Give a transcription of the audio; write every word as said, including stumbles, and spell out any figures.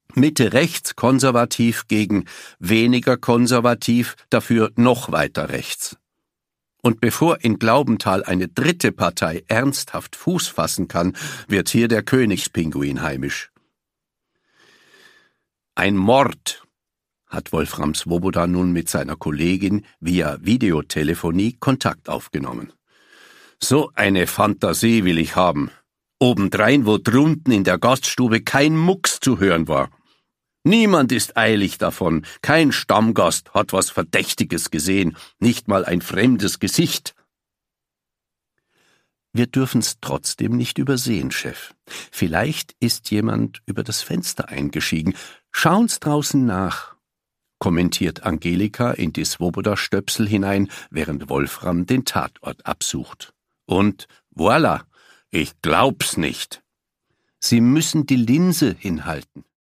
Mitte rechts konservativ gegen weniger konservativ, dafür noch weiter rechts. Und bevor in Glaubenthal eine dritte Partei ernsthaft Fuß fassen kann, wird hier der Königspinguin heimisch. Ein Mord, hat Wolfram Swoboda nun mit seiner Kollegin via Videotelefonie Kontakt aufgenommen. So eine Fantasie will ich haben. Obendrein, wo drunten in der Gaststube kein Mucks zu hören war. Niemand ist eilig davon, kein Stammgast hat was Verdächtiges gesehen, nicht mal ein fremdes Gesicht. Wir dürfen's trotzdem nicht übersehen, Chef. Vielleicht ist jemand über das Fenster eingestiegen. Schauen's draußen nach, kommentiert Angelika in die Swoboda-Stöpsel hinein, während Wolfram den Tatort absucht. Und voilà, ich glaub's nicht. Sie müssen die Linse hinhalten.